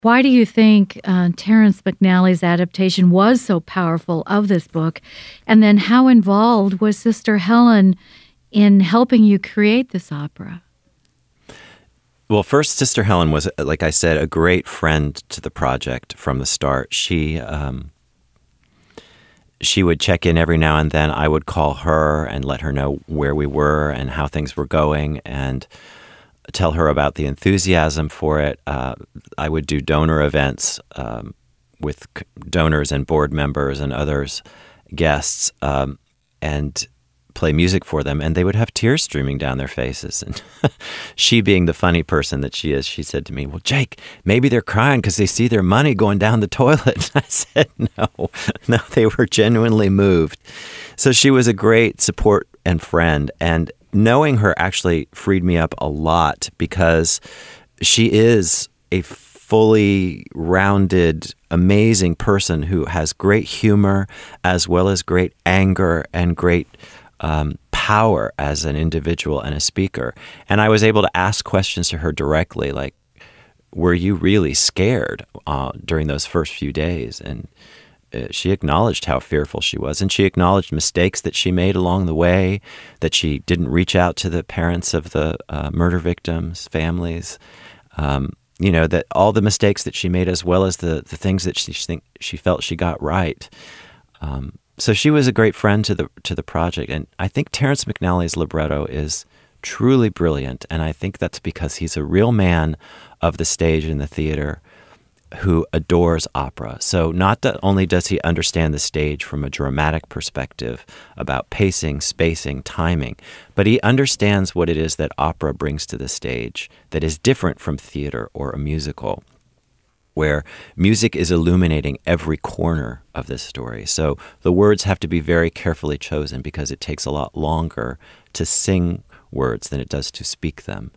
Why do you think Terrence McNally's adaptation was so powerful of this book? And then how involved was Sister Helen in helping you create this opera? Well, first, Sister Helen was, like I said, a great friend to the project from the start. She would check in every now and then. I would call her and let her know where we were and how things were going, and tell her about the enthusiasm for it. I would do donor events with donors and board members and others, guests, and play music for them, and they would have tears streaming down their faces. And she, being the funny person that she is, she said to me, "Well, Jake, maybe they're crying because they see their money going down the toilet." I said, no, they were genuinely moved. So she was a great support and friend, and knowing her actually freed me up a lot, because she is a fully rounded, amazing person who has great humor as well as great anger and great power as an individual and a speaker. And I was able to ask questions to her directly, like, were you really scared during those first few days? And she acknowledged how fearful she was, and she acknowledged mistakes that she made along the way, that she didn't reach out to the parents of the murder victims' families, that all the mistakes that she made, as well as the things that she felt she got right. So she was a great friend to the project, and I think Terrence McNally's libretto is truly brilliant, and I think that's because he's a real man of the stage and the theater who adores opera. So not only does he understand the stage from a dramatic perspective about pacing, spacing, timing, but he understands what it is that opera brings to the stage that is different from theater or a musical, where music is illuminating every corner of this story. So the words have to be very carefully chosen, because it takes a lot longer to sing words than it does to speak them.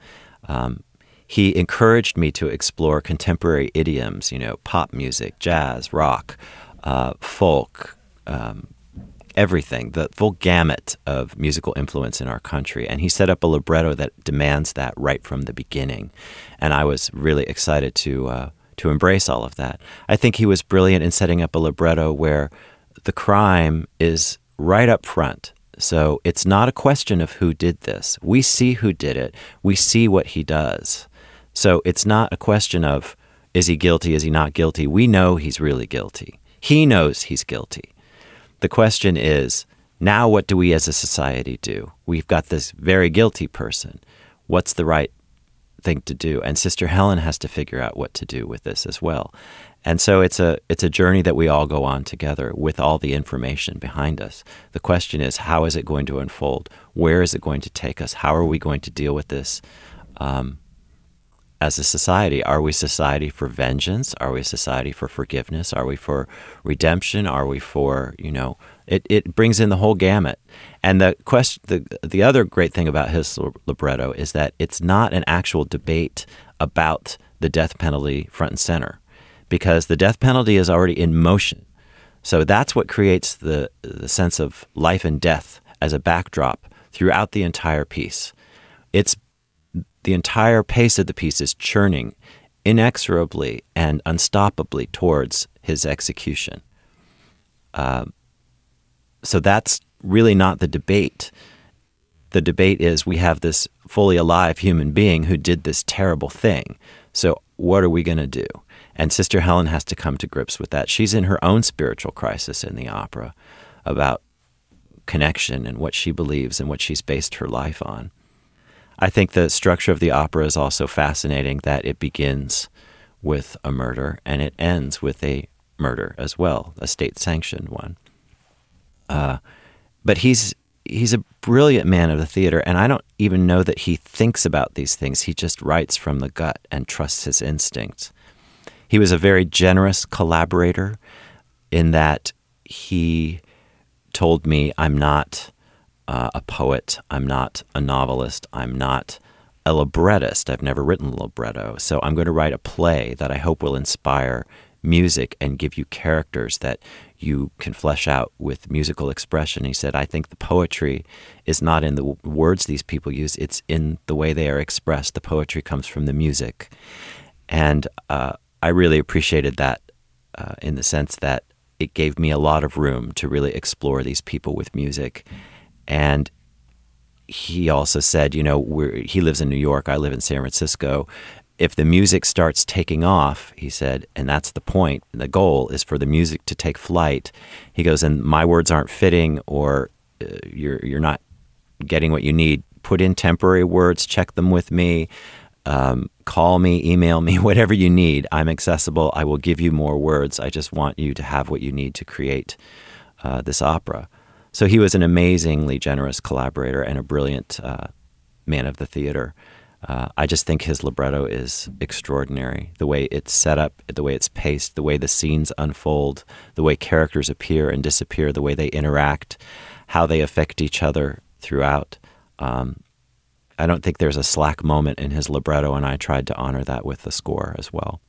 He encouraged me to explore contemporary idioms, pop music, jazz, rock, folk, everything, the full gamut of musical influence in our country. And he set up a libretto that demands that right from the beginning. And I was really excited to embrace all of that. I think he was brilliant in setting up a libretto where the crime is right up front. So it's not a question of who did this. We see who did it. We see what he does. So it's not a question of, is he guilty, is he not guilty? We know he's really guilty. He knows he's guilty. The question is, now what do we as a society do? We've got this very guilty person. What's the right thing to do? And Sister Helen has to figure out what to do with this as well. And so it's a journey that we all go on together with all the information behind us. The question is, how is it going to unfold? Where is it going to take us? How are we going to deal with this as a society? Are we a society for vengeance? Are we a society for forgiveness? Are we for redemption? Are we for, it brings in the whole gamut. And the other great thing about his libretto is that it's not an actual debate about the death penalty front and center, because the death penalty is already in motion. So that's what creates the sense of life and death as a backdrop throughout the entire piece. The entire pace of the piece is churning inexorably and unstoppably towards his execution. So that's really not the debate. The debate is, we have this fully alive human being who did this terrible thing. So what are we going to do? And Sister Helen has to come to grips with that. She's in her own spiritual crisis in the opera about connection and what she believes and what she's based her life on. I think the structure of the opera is also fascinating, that it begins with a murder and it ends with a murder as well, a state-sanctioned one. But he's a brilliant man of the theater, and I don't even know that he thinks about these things. He just writes from the gut and trusts his instincts. He was a very generous collaborator in that he told me, I'm not a poet, I'm not a novelist, I'm not a librettist. I've never written a libretto, so I'm going to write a play that I hope will inspire music and give you characters that you can flesh out with musical expression. He said, I think the poetry is not in the words these people use, it's in the way they are expressed. The poetry comes from the music. And I really appreciated that in the sense that it gave me a lot of room to really explore these people with music. And he also said, he lives in New York, I live in San Francisco. If the music starts taking off, he said, and that's the point, and the goal is for the music to take flight. He goes, and my words aren't fitting, or you're not getting what you need, put in temporary words, check them with me, call me, email me, whatever you need. I'm accessible. I will give you more words. I just want you to have what you need to create this opera. So he was an amazingly generous collaborator and a brilliant man of the theater. I just think his libretto is extraordinary. The way it's set up, the way it's paced, the way the scenes unfold, the way characters appear and disappear, the way they interact, how they affect each other throughout. I don't think there's a slack moment in his libretto, and I tried to honor that with the score as well.